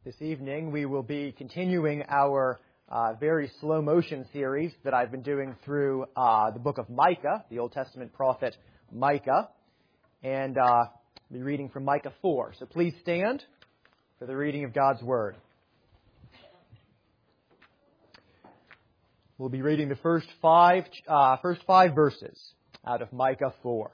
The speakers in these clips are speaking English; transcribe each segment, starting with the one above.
This evening we will be continuing our very slow motion series that I've been doing through the book of Micah, the Old Testament prophet Micah, and I'll be reading from Micah 4. So please stand for the reading of God's Word. We'll be reading the first five verses out of Micah 4.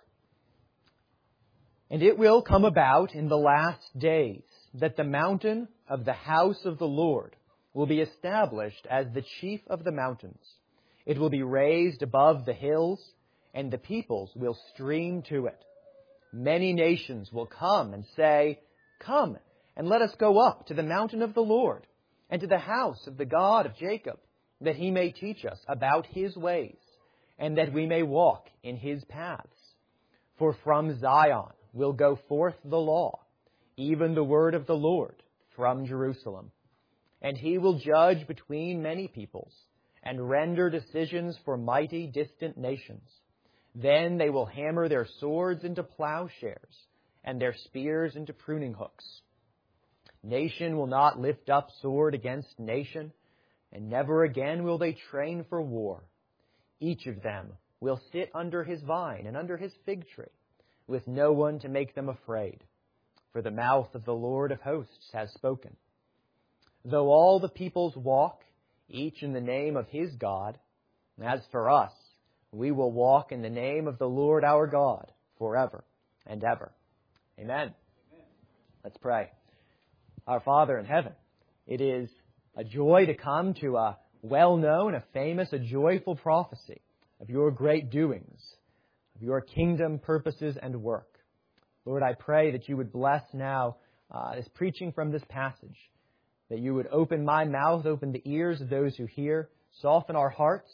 And it will come about in the last days that the mountain of the house of the Lord will be established as the chief of the mountains. It will be raised above the hills, and the peoples will stream to it. Many nations will come and say, "Come, and let us go up to the mountain of the Lord, and to the house of the God of Jacob, that he may teach us about his ways, and that we may walk in his paths. For from Zion will go forth the law, even the word of the Lord from Jerusalem. And he will judge between many peoples, and render decisions for mighty distant nations. Then they will hammer their swords into plowshares, and their spears into pruning hooks. Nation will not lift up sword against nation, and never again will they train for war. Each of them will sit under his vine and under his fig tree, with no one to make them afraid. For the mouth of the Lord of hosts has spoken. Though all the peoples walk, each in the name of his God, as for us, we will walk in the name of the Lord our God forever and ever. Amen. Let's pray. Our Father in heaven, it is a joy to come to a well-known, a famous, a joyful prophecy of your great doings, of your kingdom purposes and work. Lord, I pray that you would bless now this preaching from this passage, that you would open my mouth, open the ears of those who hear, soften our hearts,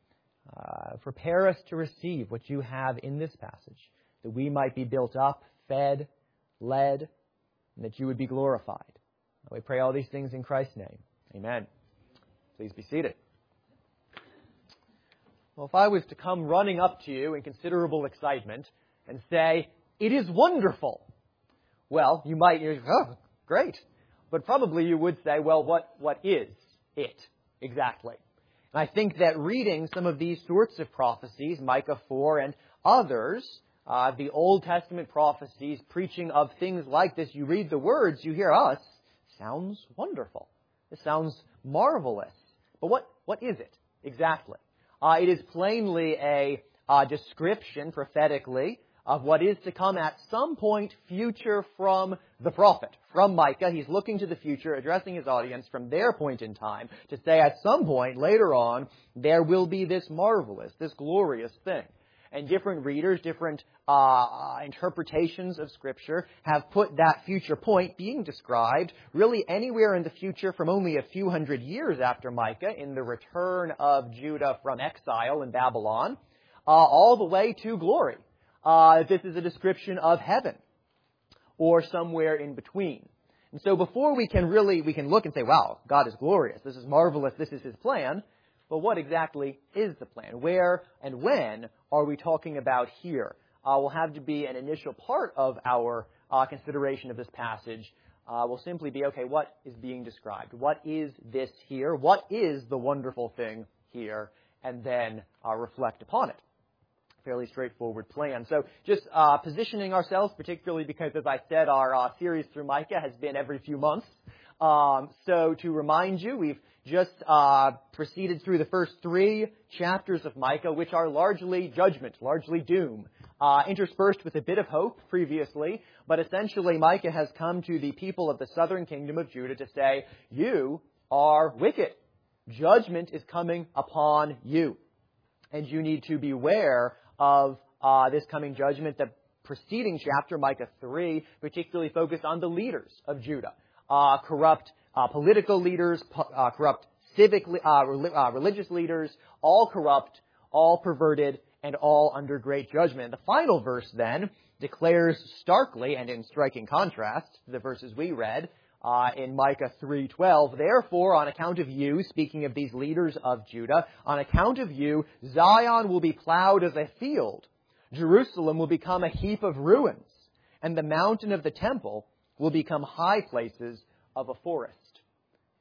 prepare us to receive what you have in this passage, that we might be built up, fed, led, and that you would be glorified. We pray all these things in Christ's name. Amen. Please be seated. Well, if I was to come running up to you in considerable excitement and say, "It is wonderful," well, you might, "Oh, great." But probably you would say, well, what is it exactly? And I think that reading some of these sorts of prophecies, Micah 4 and others, the Old Testament prophecies preaching of things like this, you read the words, you hear, sounds wonderful. This sounds marvelous. But what is it exactly? It is plainly a description prophetically of what is to come at some point future from the prophet, from Micah. He's looking to the future, addressing his audience from their point in time to say at some point later on, there will be this marvelous, this glorious thing. And different readers, different interpretations of Scripture have put that future point being described really anywhere in the future from only a few hundred years after Micah in the return of Judah from exile in Babylon, all the way to glory. This is a description of heaven or somewhere in between. And so before we can look and say, wow, God is glorious, this is marvelous, this is his plan. But what exactly is the plan? Where and when are we talking about here? Will have to be an initial part of our consideration of this passage. Will simply be, okay, what is being described? What is this here? What is the wonderful thing here? And then reflect upon it. Fairly straightforward plan. So just positioning ourselves, particularly because, as I said, our series through Micah has been every few months. So to remind you, we've just proceeded through the first 3 chapters of Micah, which are largely judgment, largely doom, interspersed with a bit of hope previously. But essentially, Micah has come to the people of the southern kingdom of Judah to say, you are wicked. Judgment is coming upon you. And you need to beware of this coming judgment. The preceding chapter, Micah 3, particularly focused on the leaders of Judah. Corrupt political leaders, corrupt civic, religious leaders, all corrupt, all perverted, and all under great judgment. The final verse then declares starkly and in striking contrast to the verses we read in Micah 3:12, therefore, on account of you, speaking of these leaders of Judah, on account of you, Zion will be plowed as a field. Jerusalem will become a heap of ruins, and the mountain of the temple will become high places of a forest.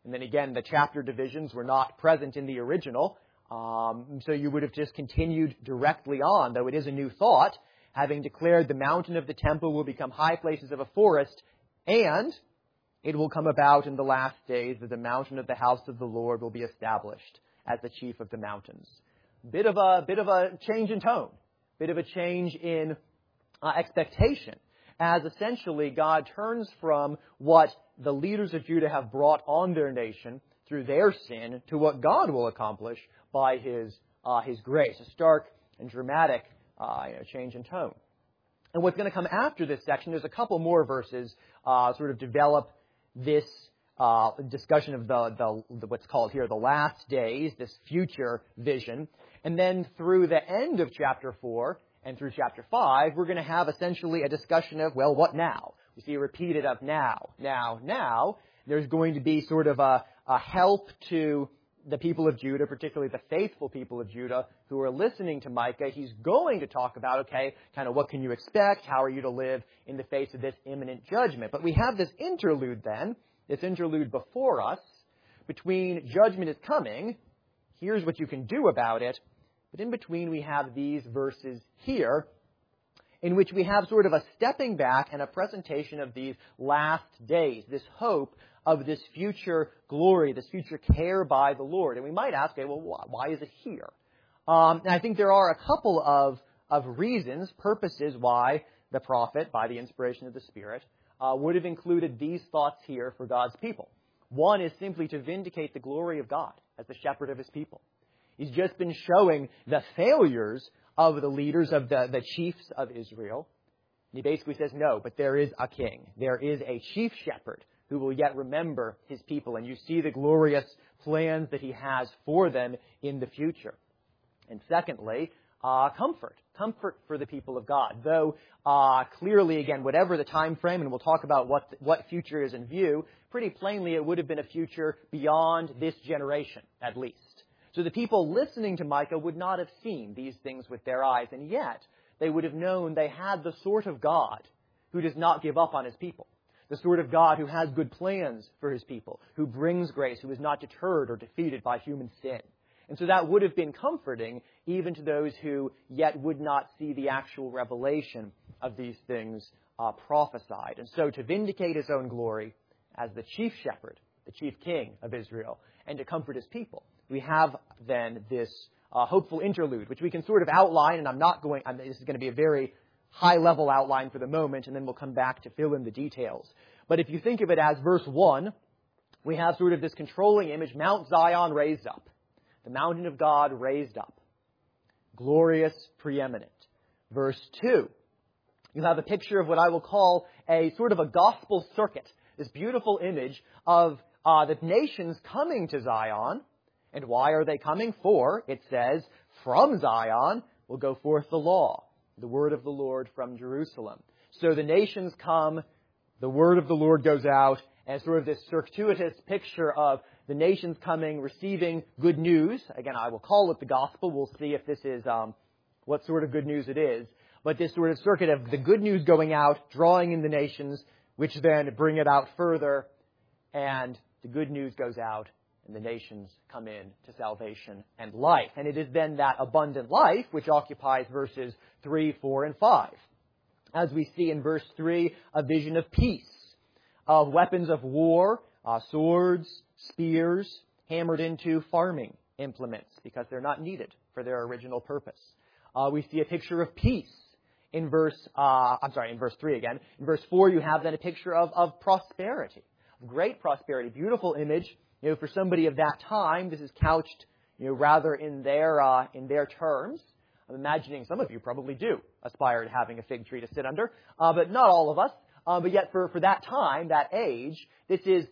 And then again, the chapter divisions were not present in the original, so you would have just continued directly on, though it is a new thought, having declared the mountain of the temple will become high places of a forest, and it will come about in the last days that the mountain of the house of the Lord will be established as the chief of the mountains. Bit of a change in tone, bit of a change in expectation, as essentially God turns from what the leaders of Judah have brought on their nation through their sin to what God will accomplish by His grace. A stark and dramatic change in tone. And what's going to come after this section, there's a couple more verses sort of develop this discussion of the what's called here the last days, this future vision. And then through the end of chapter 4 and through chapter 5, we're going to have essentially a discussion of, well, what now? We see repeated of now. There's going to be sort of a help to the people of Judah, particularly the faithful people of Judah who are listening to Micah. He's going to talk about, okay, kind of what can you expect? How are you to live in the face of this imminent judgment? But we have this interlude then, this interlude before us, between judgment is coming, here's what you can do about it, but in between we have these verses here, in which we have sort of a stepping back and a presentation of these last days, this hope of this future glory, this future care by the Lord. And we might ask, okay, well, why is it here? And I think there are a couple of reasons, purposes why the prophet, by the inspiration of the Spirit, would have included these thoughts here for God's people. One is simply to vindicate the glory of God as the shepherd of His people. He's just been showing the failures of the leaders, of the chiefs of Israel. And he basically says, no, but there is a king. There is a chief shepherd who will yet remember His people. And you see the glorious plans that He has for them in the future. And secondly, comfort. Comfort for the people of God. Though clearly, again, whatever the time frame, and we'll talk about what future is in view, pretty plainly it would have been a future beyond this generation, at least. So the people listening to Micah would not have seen these things with their eyes, and yet they would have known they had the sort of God who does not give up on His people. The sort of God who has good plans for His people, who brings grace, who is not deterred or defeated by human sin. And so that would have been comforting even to those who yet would not see the actual revelation of these things prophesied. And so to vindicate His own glory as the chief shepherd, the chief king of Israel, and to comfort His people, we have then this hopeful interlude, which we can sort of outline, and this is going to be a very high-level outline for the moment, and then we'll come back to fill in the details. But if you think of it as verse 1, we have sort of this controlling image, Mount Zion raised up, the mountain of God raised up, glorious, preeminent. Verse 2, you have a picture of what I will call a sort of a gospel circuit, this beautiful image of the nations coming to Zion. And why are they coming? For, it says, from Zion will go forth the law, the word of the Lord from Jerusalem. So the nations come, the word of the Lord goes out, and sort of this circuitous picture of the nations coming, receiving good news. Again, I will call it the gospel. We'll see if this is what sort of good news it is. But this sort of circuit of the good news going out, drawing in the nations, which then bring it out further, and the good news goes out, and the nations come in to salvation and life. And it is then that abundant life which occupies verses 3, 4, and 5. As we see in verse 3, a vision of peace, of weapons of war, swords, spears, hammered into farming implements because they're not needed for their original purpose. We see a picture of peace in verse 3 again. In verse 4, you have then a picture of prosperity, of great prosperity, beautiful image. For somebody of that time, this is couched, rather in their terms. I'm imagining some of you probably do aspire to having a fig tree to sit under, but not all of us. But yet, for that time, that age, this is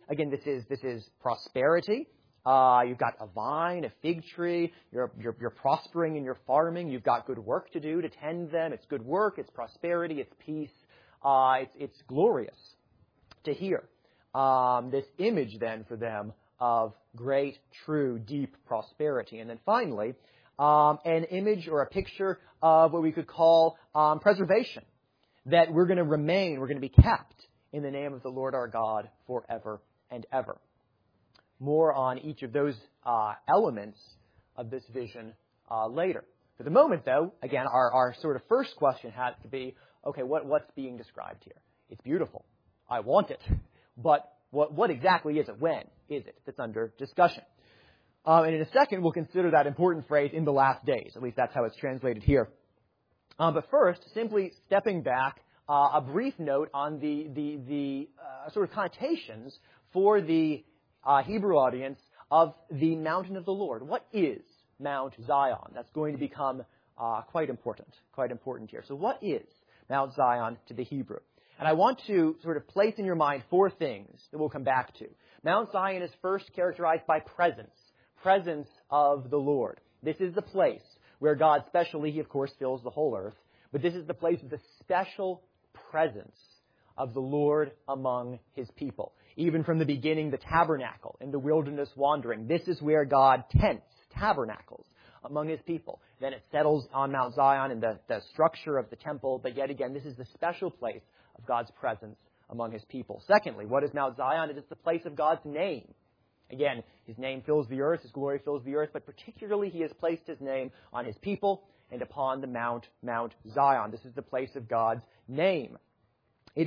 prosperity. You've got a vine, a fig tree. You're prospering in your farming. You've got good work to do to tend them. It's good work. It's prosperity. It's peace. It's glorious to hear this image then for them of great, true, deep prosperity. And then finally, an image or a picture of what we could call preservation, that we're going to remain, we're going to be kept in the name of the Lord our God forever and ever. more on each of those elements of this vision later. For the moment, though, again, our sort of first question has to be, okay, what's being described here? It's beautiful. I want it. But what exactly is it? When is it? That's under discussion. And in a second, we'll consider that important phrase, in the last days. At least that's how it's translated here. But first, simply stepping back, a brief note on the sort of connotations for the Hebrew audience of the mountain of the Lord. What is Mount Zion? That's going to become quite important here. So what is Mount Zion to the Hebrew? And I want to sort of place in your mind four things that we'll come back to. Mount Zion is first characterized by presence of the Lord. This is the place where God specially, He of course fills the whole earth, but this is the place of the special presence of the Lord among His people. Even from the beginning, the tabernacle in the wilderness wandering, this is where God tabernacles among His people. Then it settles on Mount Zion in the structure of the temple, but yet again, this is the special place of God's presence among His people. Secondly, what is Mount Zion? It is the place of God's name. Again, His name fills the earth, His glory fills the earth, but particularly He has placed His name on His people and upon the Mount Zion. This is the place of God's name. It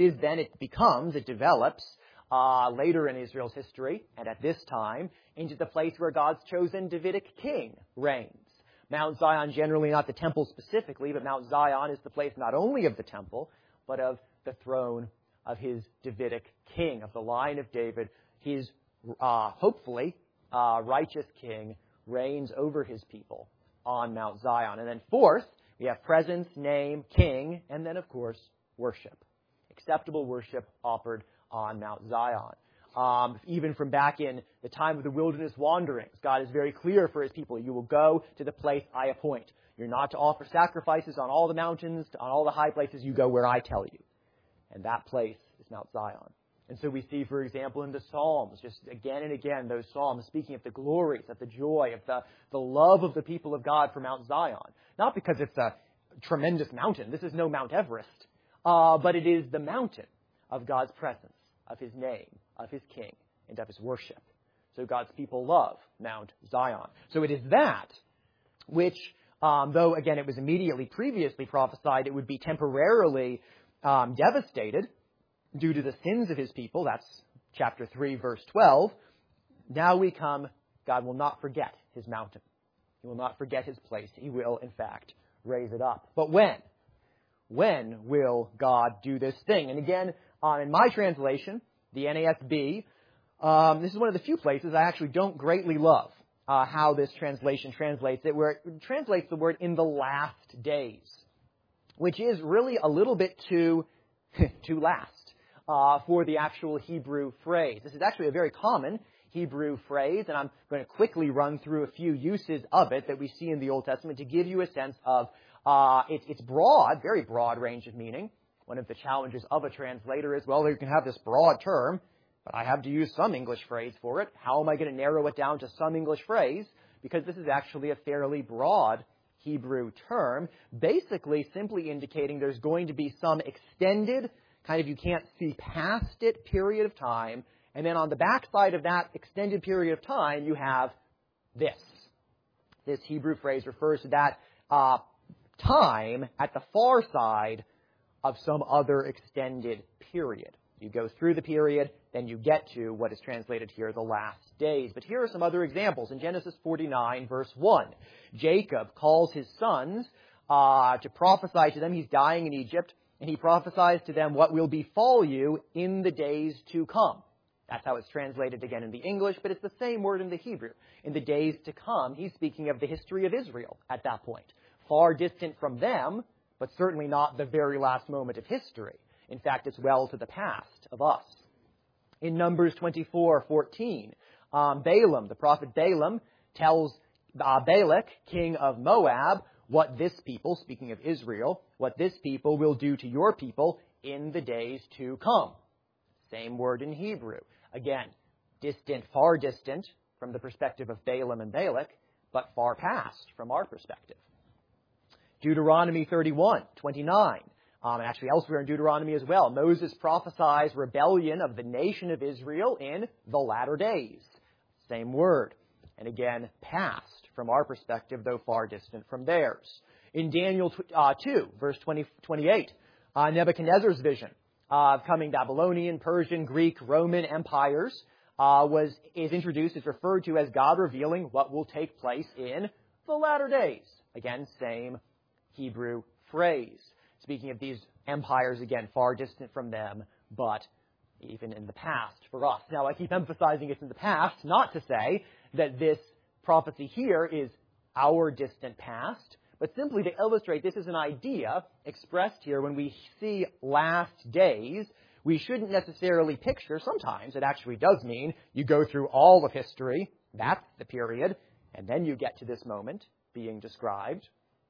develops later in Israel's history, and at this time, into the place where God's chosen Davidic king reigns. Mount Zion, generally not the temple specifically, but Mount Zion is the place not only of the temple, but of the throne of His Davidic king, of the line of David. His hopefully righteous king reigns over His people on Mount Zion. And then fourth, we have presence, name, king, and then, of course, worship. Acceptable worship offered on Mount Zion. Even from back in the time of the wilderness wanderings, God is very clear for His people. You will go to the place I appoint. You're not to offer sacrifices on all the mountains, on all the high places. You go where I tell you. And that place is Mount Zion. And so we see, for example, in the Psalms, just again and again, those Psalms speaking of the glories, of the joy, of the love of the people of God for Mount Zion. Not because it's a tremendous mountain. This is no Mount Everest. But it is the mountain of God's presence, of His name, of His king, and of His worship. So God's people love Mount Zion. So it is that which, though, again, it was previously prophesied, it would be temporarily devastated due to the sins of His people. That's chapter 3, verse 12. Now we come, God will not forget His mountain. He will not forget His place. He will, in fact, raise it up. But when? When will God do this thing? And again, in my translation, the NASB, this is one of the few places I actually don't greatly love how this translation translates it, where it translates the word in the last days, which is really a little bit too last for the actual Hebrew phrase. This is actually a very common Hebrew phrase, and I'm going to quickly run through a few uses of it that we see in the Old Testament to give you a sense of its broad, very broad range of meaning. One of the challenges of a translator is, well, you can have this broad term, but I have to use some English phrase for it. How am I going to narrow it down to some English phrase? Because this is actually a fairly broad Hebrew term, basically simply indicating there's going to be some extended, kind of you can't see past it period of time, and then on the backside of that extended period of time, you have this. This Hebrew phrase refers to that time at the far side of some other extended period. You go through the period, then you get to what is translated here, the last days. But here are some other examples. In Genesis 49, verse 1, Jacob calls his sons to prophesy to them. He's dying in Egypt, and he prophesies to them what will befall you in the days to come. That's how it's translated again in the English, but it's the same word in the Hebrew. In the days to come, he's speaking of the history of Israel at that point. Far distant from them, but certainly not the very last moment of history. In fact, it's well to the past of us. In Numbers 24:14, Balaam, the prophet Balaam, tells Balak, king of Moab, what this people, speaking of Israel, what this people will do to your people in the days to come. Same word in Hebrew. Again, distant, far distant from the perspective of Balaam and Balak, but far past from our perspective. Deuteronomy 31:29. And actually elsewhere in Deuteronomy as well, Moses prophesies rebellion of the nation of Israel in the latter days. same word. And again, past from our perspective, though far distant from theirs. In Daniel 2, verse 28, Nebuchadnezzar's vision of coming Babylonian, Persian, Greek, Roman empires is introduced, is referred to as God revealing what will take place in the latter days. Again, same Hebrew phrase. Speaking of these empires, again, far distant from them, but even in the past for us. Now, I keep emphasizing it's in the past, not to say that this prophecy here is our distant past, but simply to illustrate this is an idea expressed here when we see last days. We shouldn't necessarily picture, sometimes it actually does mean you go through all of history, that's the period, and then you get to this moment being described.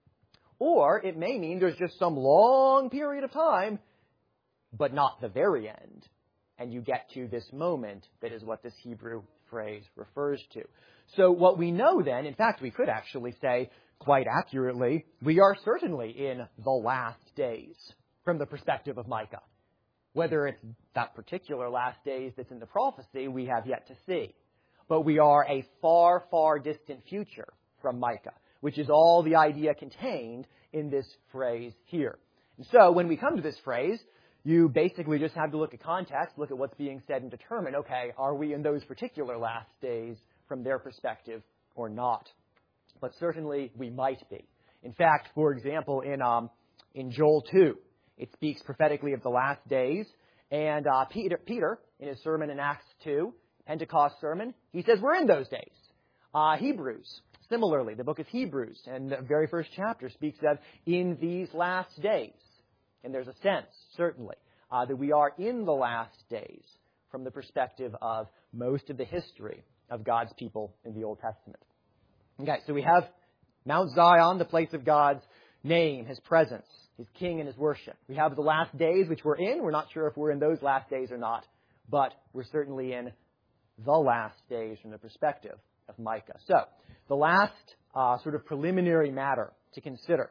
Or it may mean there's just some long period of time, but not the very end. And you get to this moment that is what this Hebrew phrase refers to. So what we know then, in fact, we could actually say quite accurately, we are certainly in the last days from the perspective of Micah. Whether it's that particular last days that's in the prophecy, we have yet to see. But we are a far, far distant future from Micah, which is all the idea contained in this phrase here. And so when we come to this phrase, you basically just have to look at context, look at what's being said, and determine, okay, are we in those particular last days from their perspective or not? But certainly we might be. In fact, for example, in Joel 2, it speaks prophetically of the last days. And Peter, in his sermon in Acts 2, Pentecost sermon, he says we're in those days. Hebrews, similarly, the book of Hebrews, and the very first chapter speaks of in these last days. And there's a sense, certainly, that we are in the last days from the perspective of most of the history of God's people in the Old Testament. Okay, so we have Mount Zion, the place of God's name, His presence, His king and His worship. We have the last days, which we're in. We're not sure if we're in those last days or not, but we're certainly in the last days from the perspective of Micah. So, the last sort of preliminary matter to consider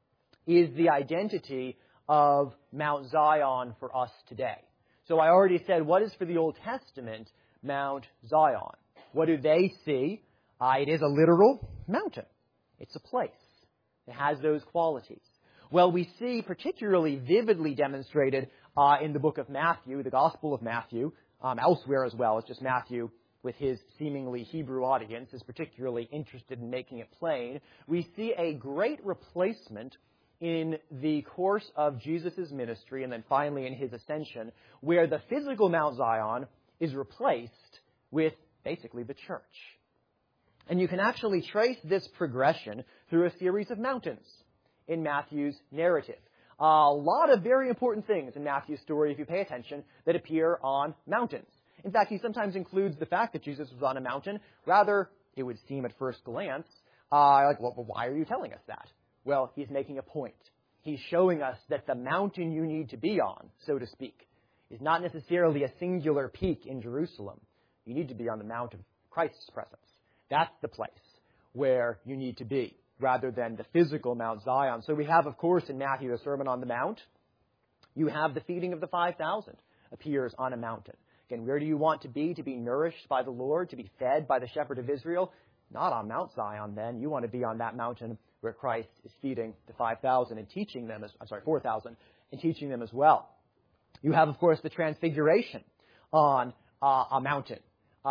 is the identity of Mount Zion for us today. So I already said, what is for the Old Testament Mount Zion? What do they see? It is a literal mountain. It's a place. It has those qualities. Well, we see particularly vividly demonstrated in the book of Matthew, the Gospel of Matthew, elsewhere as well. It's just Matthew, with his seemingly Hebrew audience, is particularly interested in making it plain. We see a great replacement in the course of Jesus' ministry and then finally in his ascension, where the physical Mount Zion is replaced with basically the church. And you can actually trace this progression through a series of mountains in Matthew's narrative. A lot of very important things in Matthew's story, if you pay attention, that appear on mountains. In fact, he sometimes includes the fact that Jesus was on a mountain. Rather, it would seem at first glance, like, well, why are you telling us that? Well, he's making a point. He's showing us that the mountain you need to be on, so to speak, is not necessarily a singular peak in Jerusalem. You need to be on the Mount of Christ's presence. That's the place where you need to be, rather than the physical Mount Zion. So we have, of course, in Matthew, the Sermon on the Mount. You have the feeding of the 5,000 appears on a mountain. Again, where do you want to be nourished by the Lord, to be fed by the shepherd of Israel? Not on Mount Zion, then. You want to be on that mountain where Christ is feeding the 5,000 and teaching them, 4,000, and teaching them as well. You have, of course, the Transfiguration on a mountain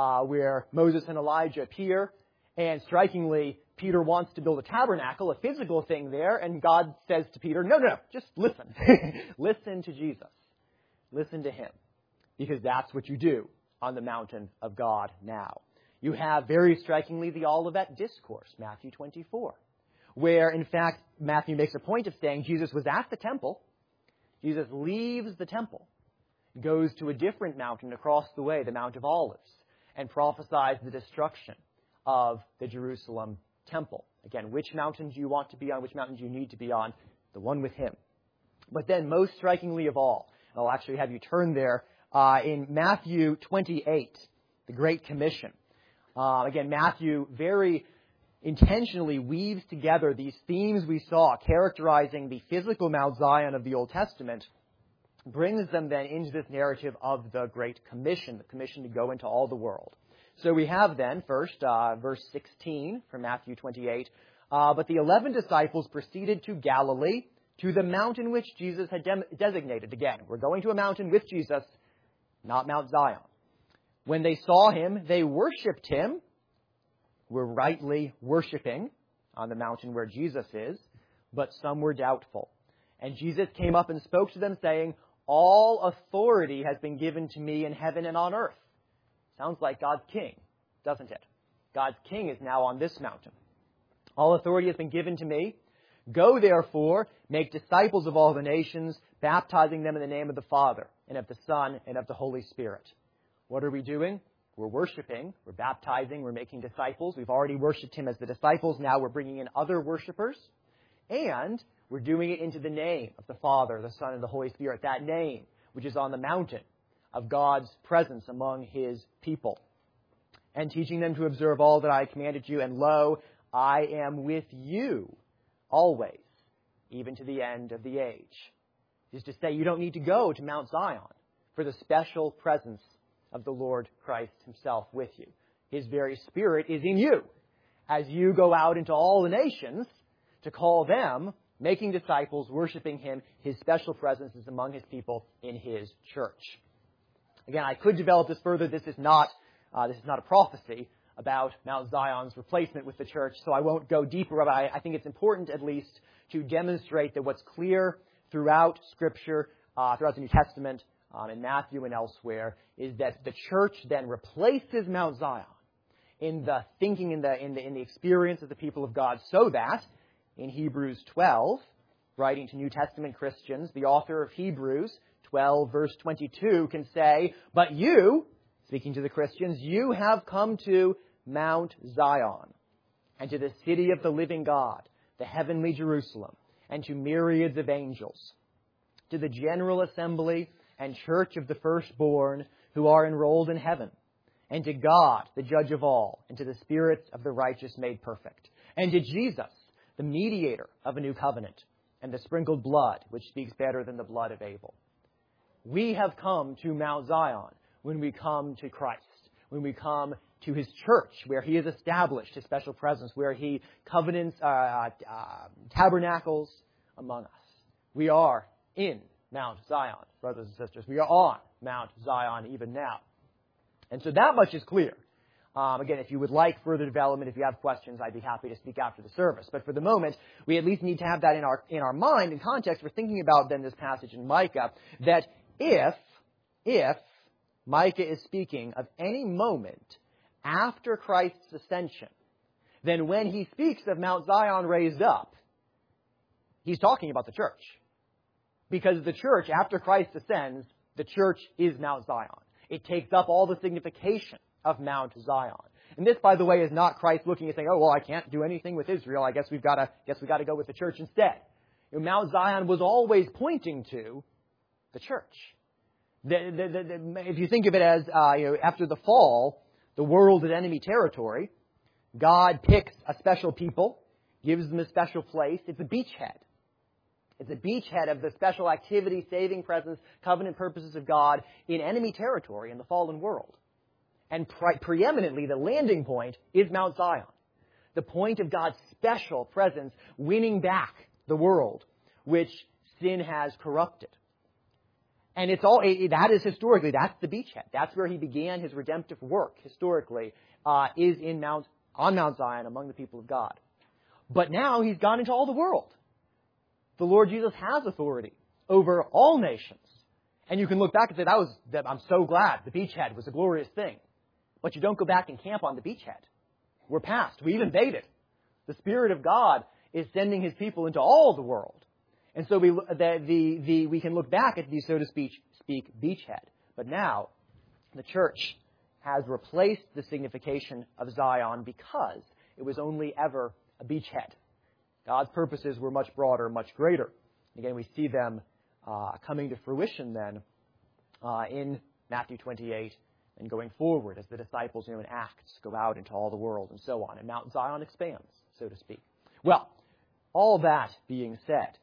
where Moses and Elijah appear, and strikingly, Peter wants to build a tabernacle, a physical thing there, and God says to Peter, no, just listen. Listen to Jesus. Listen to Him, because that's what you do on the mountain of God now. You have, very strikingly, the Olivet Discourse, Matthew 24, where, in fact, Matthew makes a point of saying Jesus was at the temple. Jesus leaves the temple, goes to a different mountain across the way, the Mount of Olives, and prophesies the destruction of the Jerusalem temple. Again, which mountain do you want to be on? Which mountain do you need to be on? The one with Him. But then, most strikingly of all, and I'll actually have you turn there, in Matthew 28, the Great Commission. Again, Matthew very intentionally weaves together these themes we saw characterizing the physical Mount Zion of the Old Testament, brings them then into this narrative of the Great Commission, the commission to go into all the world. So we have then, first, verse 16 from Matthew 28. But the 11 disciples proceeded to Galilee, to the mountain which Jesus had designated. Again, we're going to a mountain with Jesus, not Mount Zion. When they saw him, they worshipped him. We're rightly worshiping on the mountain where Jesus is, but some were doubtful. And Jesus came up and spoke to them, saying, all authority has been given to me in heaven and on earth. Sounds like God's king, doesn't it? God's king is now on this mountain. All authority has been given to me. Go, therefore, make disciples of all the nations, baptizing them in the name of the Father, and of the Son, and of the Holy Spirit. What are we doing? We're worshiping, we're baptizing, we're making disciples. We've already worshipped him as the disciples. Now we're bringing in other worshipers. And we're doing it into the name of the Father, the Son, and the Holy Spirit. That name, which is on the mountain of God's presence among his people. And teaching them to observe all that I commanded you. And lo, I am with you always, even to the end of the age. Is to say you don't need to go to Mount Zion for the special presence of the Lord Christ himself with you. His very Spirit is in you as you go out into all the nations to call them, making disciples, worshiping him. His special presence is among his people in his church. Again, I could develop this further. This is not a prophecy about Mount Zion's replacement with the church, so I won't go deeper. But I think it's important, at least, to demonstrate that what's clear throughout Scripture, throughout the New Testament, in Matthew and elsewhere, is that the church then replaces Mount Zion in the thinking, in the experience of the people of God, so that in Hebrews 12, writing to New Testament Christians, the author of Hebrews 12, verse 22, can say, but you, speaking to the Christians, you have come to Mount Zion, and to the city of the living God, the heavenly Jerusalem, and to myriads of angels, to the general assembly and church of the firstborn who are enrolled in heaven, and to God, the judge of all, and to the spirits of the righteous made perfect, and to Jesus, the mediator of a new covenant, and the sprinkled blood, which speaks better than the blood of Abel. We have come to Mount Zion when we come to Christ, when we come to his church, where he has established his special presence, where he covenants, tabernacles among us. We are in Mount Zion, brothers and sisters. We are on Mount Zion even now. And so that much is clear. Again, if you would like further development, if you have questions, I'd be happy to speak after the service. But for the moment, we at least need to have that in our mind, in context. We're thinking about then this passage in Micah, that if Micah is speaking of any moment after Christ's ascension, then when he speaks of Mount Zion raised up, he's talking about the church. Because the church, after Christ ascends, the church is Mount Zion. It takes up all the signification of Mount Zion. And this, by the way, is not Christ looking and saying, oh, well, I can't do anything with Israel. I guess we've got to go with the church instead. Mount Zion was always pointing to the church. If you think of it as, after the fall, the world is enemy territory. God picks a special people, gives them a special place. It's a beachhead. It's a beachhead of the special activity, saving presence, covenant purposes of God in enemy territory in the fallen world. And preeminently, the landing point is Mount Zion. The point of God's special presence winning back the world, which sin has corrupted. And it's all, that is historically, that's the beachhead. That's where he began his redemptive work, historically, is on Mount Zion among the people of God. But now he's gone into all the world. The Lord Jesus has authority over all nations. And you can look back and say, I'm so glad the beachhead was a glorious thing. But you don't go back and camp on the beachhead. We're past. We've invaded. The Spirit of God is sending his people into all the world. And so we can look back at the, so to speak, beachhead. But now, the church has replaced the signification of Zion because it was only ever a beachhead. God's purposes were much broader, much greater. Again, we see them coming to fruition then in Matthew 28 and going forward as the disciples, in Acts, go out into all the world and so on. And Mount Zion expands, so to speak. Well, all that being said,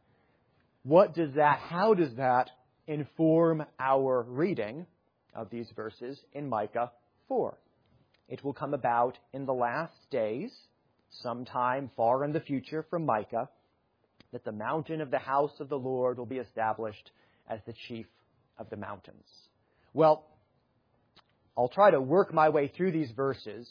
how does that inform our reading of these verses in Micah 4? it will come about in the last days, sometime far in the future from Micah, that the mountain of the house of the Lord will be established as the chief of the mountains. Well, I'll try to work my way through these verses,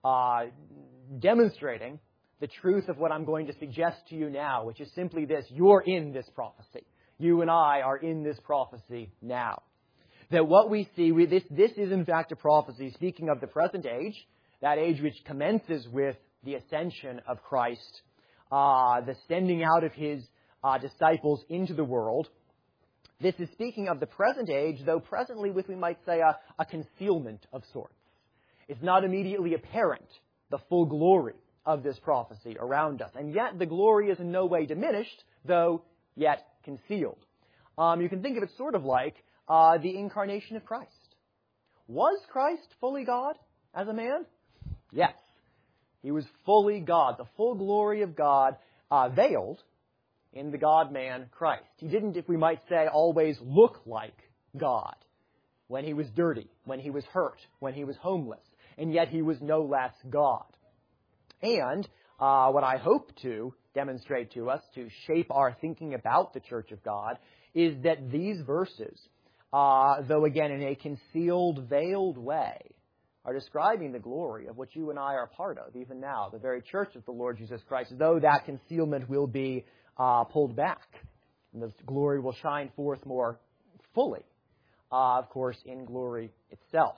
demonstrating the truth of what I'm going to suggest to you now, which is simply this: you're in this prophecy. You and I are in this prophecy now. That what we see, this is in fact a prophecy speaking of the present age, that age which commences with the ascension of Christ, the sending out of His disciples into the world. This is speaking of the present age, though presently with, we might say, a concealment of sorts. It's not immediately apparent, the full glory of this prophecy around us. And yet the glory is in no way diminished, though yet concealed. You can think of it sort of like the incarnation of Christ. Was Christ fully God as a man? Yes. He was fully God, the full glory of God veiled in the God-man Christ. He didn't, if we might say, always look like God when he was dirty, when he was hurt, when he was homeless, and yet he was no less God. And what I hope to demonstrate to us, to shape our thinking about the Church of God, is that these verses, though again in a concealed, veiled way, are describing the glory of what you and I are part of, even now, the very Church of the Lord Jesus Christ, though that concealment will be pulled back. And the glory will shine forth more fully, of course, in glory itself.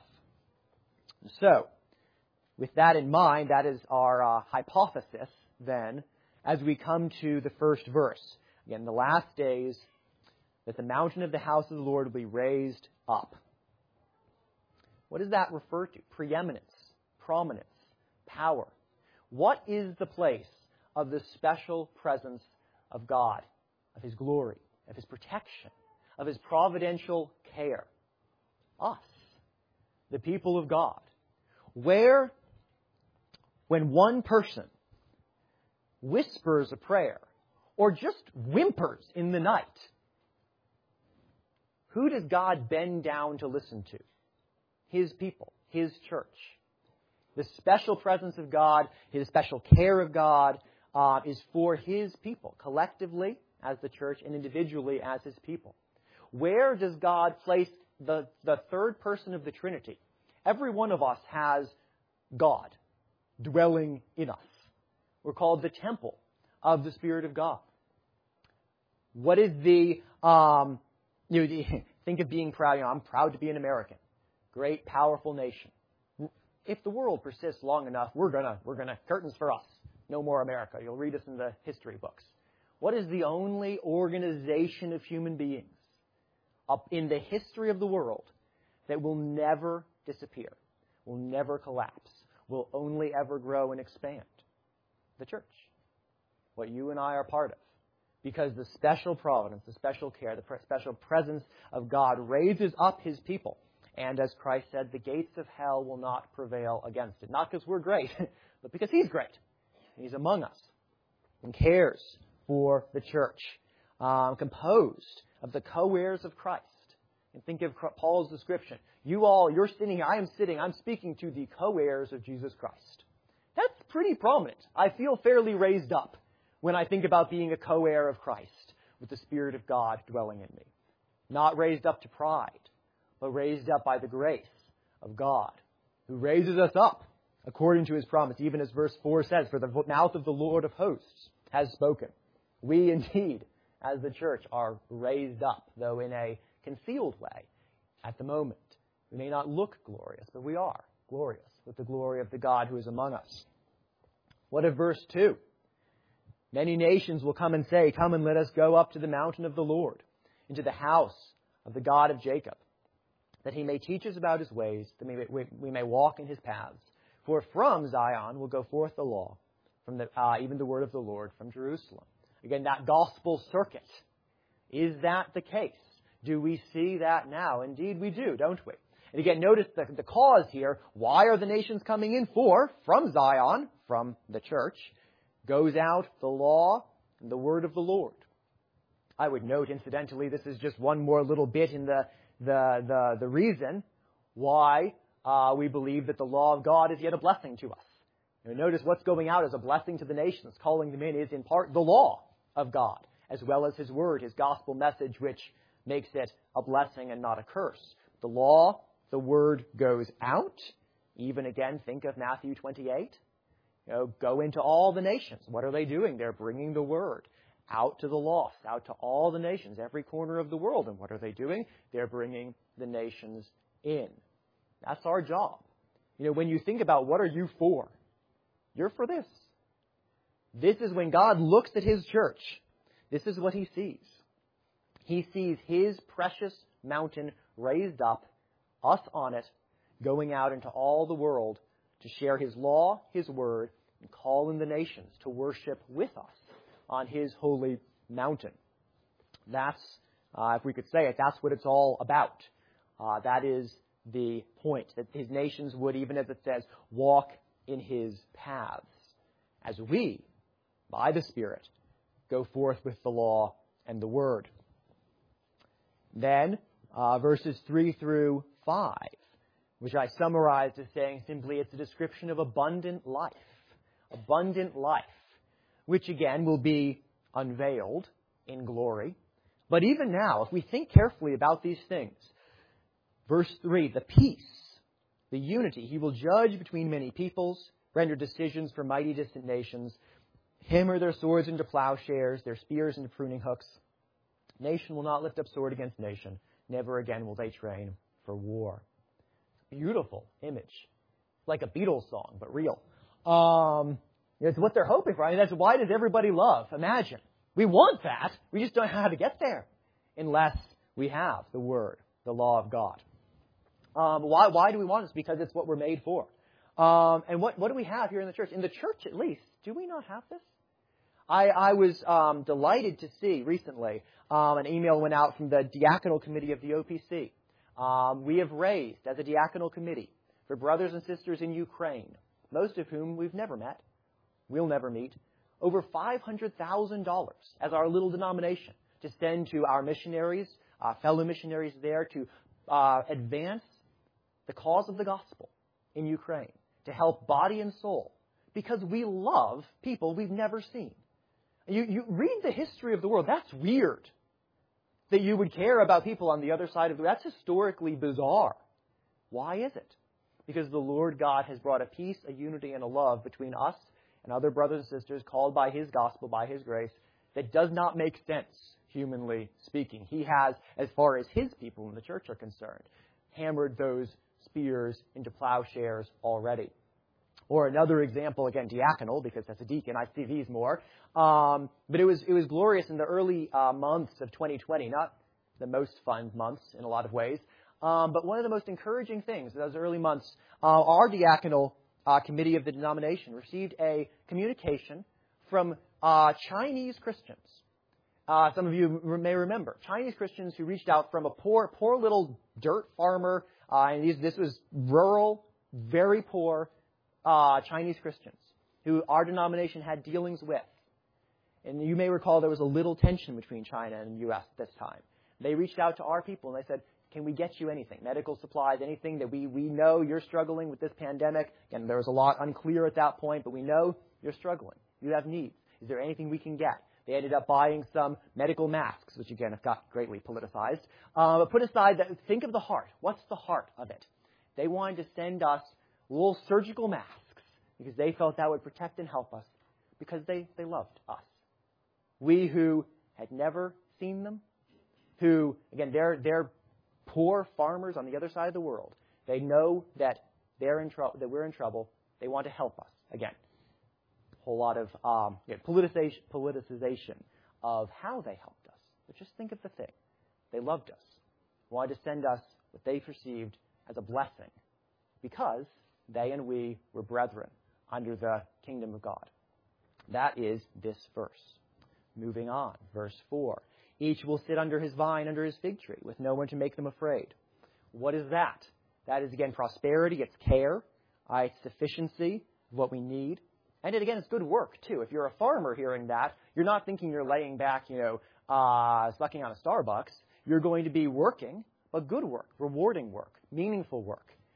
So, with that in mind, that is our hypothesis, then, as we come to the first verse. Again, the last days, that the mountain of the house of the Lord will be raised up. What does that refer to? Preeminence, prominence, power. What is the place of the special presence of God, of His glory, of His protection, of His providential care? Us, the people of God. Where, when one person whispers a prayer, or just whimpers in the night, who does God bend down to listen to? His people, His church. The special presence of God, His special care of God, is for His people, collectively as the church and individually as His people. Where does God place the third person of the Trinity? Every one of us has God dwelling in us. We're called the temple of the Spirit of God. What is the, think of being proud. I'm proud to be an American. Great, powerful nation. If the world persists long enough, we're gonna, curtains for us. No more America. You'll read us in the history books. What is the only organization of human beings up in the history of the world that will never disappear, will never collapse, will only ever grow and expand? The church. What you and I are part of. Because the special providence, the special care, the special presence of God raises up His people. And as Christ said, the gates of hell will not prevail against it. Not because we're great, but because He's great. He's among us and cares for the church, composed of the co-heirs of Christ. And think of Paul's description. You're sitting here, I'm speaking to the co-heirs of Jesus Christ. That's pretty prominent. I feel fairly raised up when I think about being a co-heir of Christ with the Spirit of God dwelling in me. Not raised up to pride, but raised up by the grace of God, who raises us up according to His promise, even as verse 4 says, for the mouth of the Lord of hosts has spoken. We indeed, as the church, are raised up, though in a concealed way at the moment. We may not look glorious, but we are glorious with the glory of the God who is among us. What of verse 2? Many nations will come and say, come and let us go up to the mountain of the Lord, into the house of the God of Jacob, that He may teach us about His ways, that we may walk in His paths. For from Zion will go forth the law, from even the word of the Lord from Jerusalem. Again, that gospel circuit. Is that the case? Do we see that now? Indeed we do, don't we? And again, notice the cause here. Why are the nations coming in? For, from Zion, from the church, goes out the law and the word of the Lord. I would note, incidentally, this is just one more little bit in the reason why we believe that the law of God is yet a blessing to us. Notice what's going out as a blessing to the nations, calling them in, is in part the law of God, as well as his word, his gospel message, which makes it a blessing and not a curse. The law, the word goes out. Even again, think of Matthew 28. Go into all the nations. What are they doing? They're bringing the word out to the lost, out to all the nations, every corner of the world. And what are they doing? They're bringing the nations in. That's our job. When you think about what are you for, you're for this. This is when God looks at his church. This is what he sees. He sees his precious mountain raised up, us on it, going out into all the world to share his law, his word, and call in the nations to worship with us on his holy mountain. That's, if we could say it, that's what it's all about. That is the point, that his nations would, even as it says, walk in his paths, as we, by the Spirit, go forth with the law and the word. Then, verses 3 through 5, which I summarized as saying simply it's a description of abundant life. Abundant life, which again will be unveiled in glory. But even now, if we think carefully about these things, verse 3, the peace, the unity, he will judge between many peoples, render decisions for mighty distant nations, hammer their swords into plowshares, their spears into pruning hooks. Nation will not lift up sword against nation. Never again will they train for war. Beautiful image. It's like a Beatles song, but real. It's what they're hoping for. I mean, that's why does everybody love? Imagine. We want that. We just don't know how to get there unless we have the Word, the law of God. Why do we want this? Because it's what we're made for. And what do we have here in the church? In the church, at least, do we not have this? I was delighted to see recently an email went out from the diaconal committee of the OPC. We have raised, as a diaconal committee, for brothers and sisters in Ukraine, most of whom we've never met, we'll never meet, over $500,000 as our little denomination to send to our missionaries, fellow missionaries there, to advance the cause of the gospel in Ukraine, to help body and soul, because we love people we've never seen. You read the history of the world. That's weird that you would care about people on the other side of the world. That's historically bizarre. Why is it? Because the Lord God has brought a peace, a unity, and a love between us and other brothers and sisters called by his gospel, by his grace, that does not make sense, humanly speaking. He has, as far as his people in the church are concerned, hammered those spears into plowshares already. Or another example, again, diaconal, because as a deacon I see these more. But it was glorious in the early months of 2020, not the most fun months in a lot of ways, but one of the most encouraging things in those early months, our diaconal committee of the denomination received a communication from Chinese Christians. Some of you may remember Chinese Christians who reached out from a poor little dirt farmer, and this was rural, very poor Chinese Christians who our denomination had dealings with. And you may recall there was a little tension between China and the U.S. at this time. They reached out to our people and they said, can we get you anything? Medical supplies, anything that we know you're struggling with this pandemic. Again, there was a lot unclear at that point, but we know you're struggling. You have needs. Is there anything we can get? They ended up buying some medical masks, which again have got greatly politicized. But put aside that, think of the heart. What's the heart of it? They wanted to send us little surgical masks because they felt that would protect and help us because they loved us. We who had never seen them, who, again, they're poor farmers on the other side of the world. They know that they're in trouble, that we're in trouble. They want to help us. Again, a whole lot of politicization of how they helped us. But just think of the thing. They loved us. Wanted to send us what they perceived as a blessing because they and we were brethren under the kingdom of God. That is this verse. Moving on, verse 4. Each will sit under his vine, under his fig tree, with no one to make them afraid. What is that? That is, again, prosperity. It's care. It's sufficiency of what we need. And again, it's good work, too. If you're a farmer hearing that, you're not thinking you're laying back, sucking on a Starbucks. You're going to be working, but good work, rewarding work, meaningful work.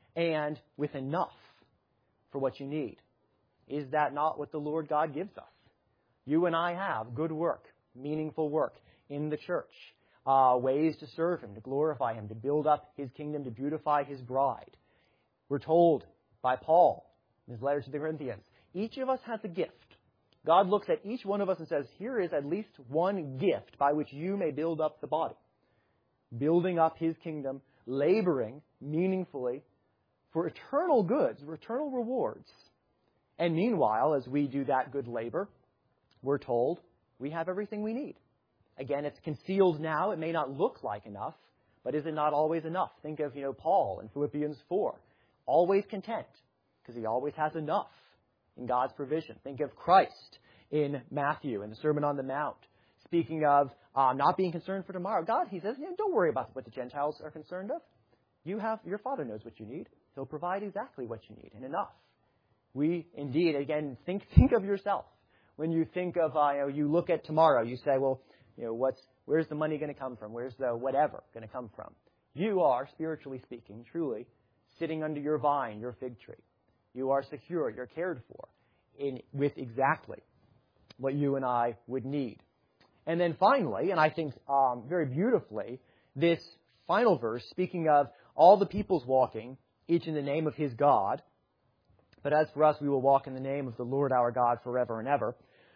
and with enough for what you need. Is that not what the Lord God gives us? You and I have good work, meaningful work in the church, ways to serve Him, to glorify Him, to build up His kingdom, to beautify His bride. We're told by Paul in his letter to the Corinthians, each of us has a gift. God looks at each one of us and says, here is at least one gift by which you may build up the body. Building up His kingdom, laboring meaningfully for eternal goods, for eternal rewards. And meanwhile, as we do that good labor, we're told we have everything we need. Again, it's concealed now. It may not look like enough, but is it not always enough? Think of, Paul in Philippians 4. Always content, because he always has enough in God's provision. Think of Christ in Matthew in the Sermon on the Mount, speaking of not being concerned for tomorrow. God, He says, don't worry about what the Gentiles are concerned of. Your Father knows what you need. He'll provide exactly what you need and enough. We indeed, again, think of yourself. When you think of, you look at tomorrow, you say, well, where's the money going to come from? Where's the whatever going to come from? You are, spiritually speaking, truly, sitting under your vine, your fig tree. You are secure. You're cared for with exactly what you and I would need. And then finally, and I think very beautifully, this final verse, speaking of all the peoples walking, each in the name of his God, but as for us, we will walk in the name of the Lord our God forever and ever.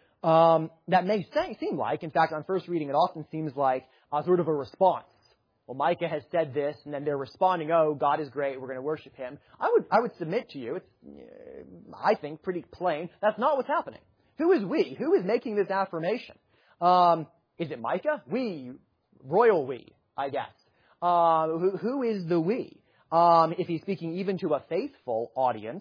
That may seem like, in fact, on first reading, it often seems like sort of a response. Well, Micah has said this, and then they're responding, oh, God is great, we're going to worship Him. I would submit to you, it's, I think, pretty plain, that's not what's happening. Who is we? Who is making this affirmation? Is it Micah? We, royal we, I guess. Who is the we? If he's speaking even to a faithful audience,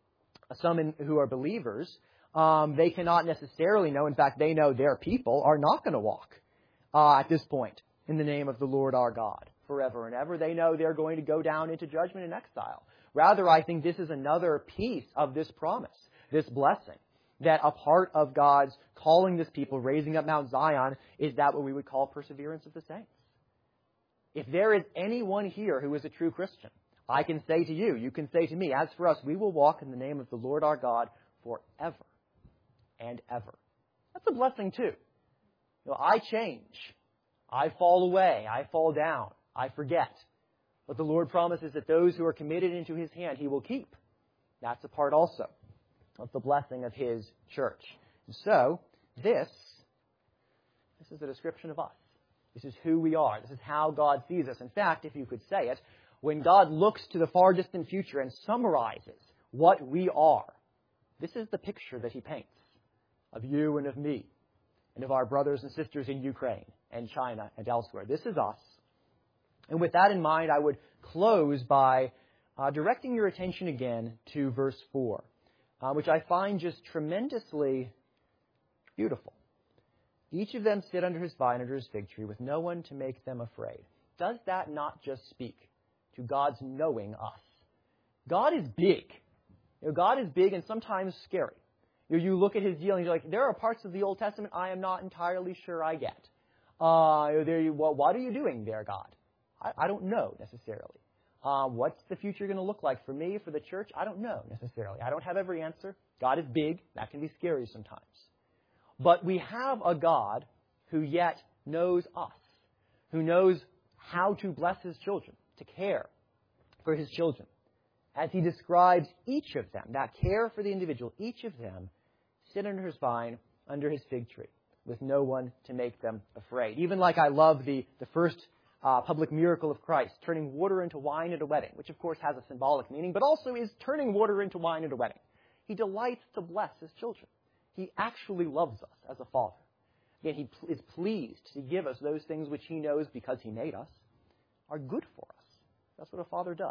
some who are believers, they cannot necessarily know. In fact, they know their people are not going to walk at this point in the name of the Lord our God forever and ever. They know they're going to go down into judgment and exile. Rather, I think this is another piece of this promise, this blessing, that a part of God's calling this people, raising up Mount Zion, is that what we would call perseverance of the saints. If there is anyone here who is a true Christian, I can say to you, you can say to me, as for us, we will walk in the name of the Lord our God forever and ever. That's a blessing too. I change. I fall away. I fall down. I forget. But the Lord promises that those who are committed into His hand, He will keep. That's a part also of the blessing of His church. And so, this is a description of us. This is who we are. This is how God sees us. In fact, if you could say it, when God looks to the far distant future and summarizes what we are, this is the picture that He paints of you and of me and of our brothers and sisters in Ukraine and China and elsewhere. This is us. And with that in mind, I would close by directing your attention again to verse 4, which I find just tremendously beautiful. Each of them sit under his vine, under his fig tree, with no one to make them afraid. Does that not just speak to God's knowing us? God is big. God is big and sometimes scary. You look at His dealings, you're like, there are parts of the Old Testament I am not entirely sure I get. What are you doing there, God? I don't know necessarily. What's the future going to look like for me, for the church? I don't know necessarily. I don't have every answer. God is big. That can be scary sometimes. But we have a God who yet knows us, who knows how to bless His children, to care for His children. As He describes each of them, that care for the individual, each of them sit under His vine, under His fig tree, with no one to make them afraid. Even like I love the first public miracle of Christ, turning water into wine at a wedding, which of course has a symbolic meaning, but also is turning water into wine at a wedding. He delights to bless His children. He actually loves us as a father. Again, He is pleased to give us those things which He knows, because He made us, are good for us. That's what a father does.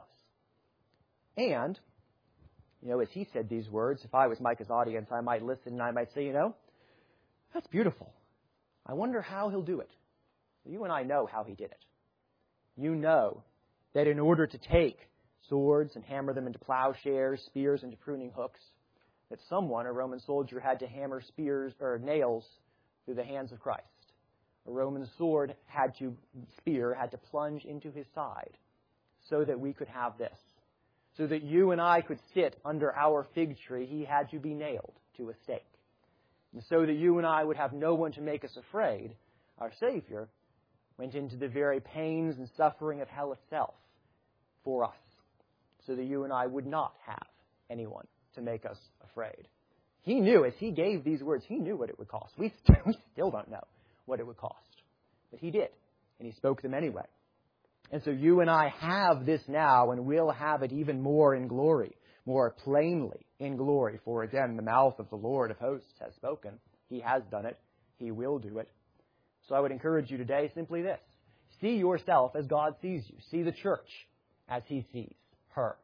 And, as he said these words, if I was Micah's audience, I might listen and I might say, that's beautiful. I wonder how He'll do it. You and I know how He did it. You know that in order to take swords and hammer them into plowshares, spears into pruning hooks, that someone, a Roman soldier, had to hammer spears or nails through the hands of Christ. A Roman sword had to plunge into His side so that we could have this. So that you and I could sit under our fig tree, he had to be nailed to a stake. And so that you and I would have no one to make us afraid, our Savior went into the very pains and suffering of hell itself for us, so that you and I would not have anyone to make us afraid. He knew, as he gave these words, he knew what it would cost. We still don't know what it would cost. But he did, and he spoke them anyway. And so you and I have this now, and we'll have it even more in glory, more plainly in glory. For again, the mouth of the Lord of hosts has spoken. He has done it. He will do it. So I would encourage you today simply this. See yourself as God sees you. See the church as he sees her.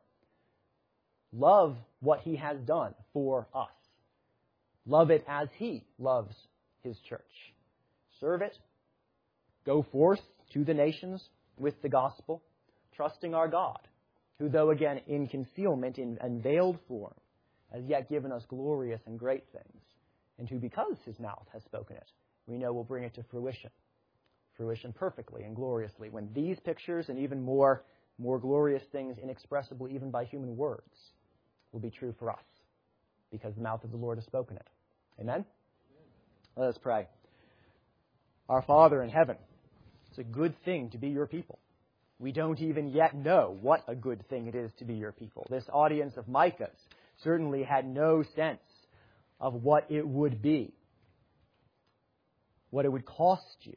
Love what he has done for us. Love it as he loves his church. Serve it. Go forth to the nations with the gospel, trusting our God, who, though again in concealment, in unveiled form, has yet given us glorious and great things, and who, because his mouth has spoken it, we know will bring it to fruition perfectly and gloriously, when these pictures and even more glorious things, inexpressible even by human words, will be true for us, because the mouth of the Lord has spoken it. Amen? Let us pray. Our Father in heaven, it's a good thing to be your people. We don't even yet know what a good thing it is to be your people. This audience of Micah's certainly had no sense of what it would be, what it would cost you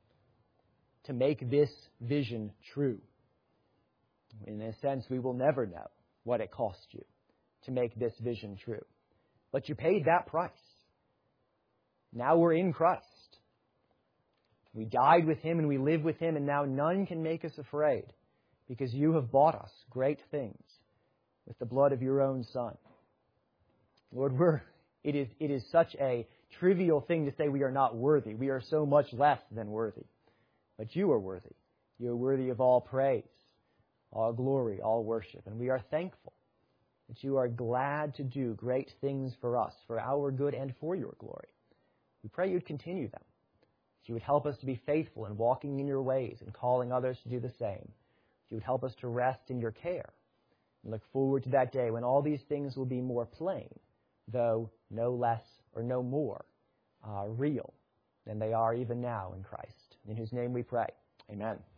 to make this vision true. In a sense, we will never know what it cost you to make this vision true. But you paid that price. Now we're in Christ. We died with him and we live with him, and now none can make us afraid, because you have bought us great things with the blood of your own Son. Lord, it is such a trivial thing to say we are not worthy. We are so much less than worthy. But you are worthy. You are worthy of all praise, all glory, all worship. And we are thankful that you are glad to do great things for us, for our good and for your glory. We pray you'd continue them. You would help us to be faithful in walking in your ways and calling others to do the same. You would help us to rest in your care and look forward to that day when all these things will be more plain, though no less or no more real than they are even now in Christ, in whose name we pray. Amen.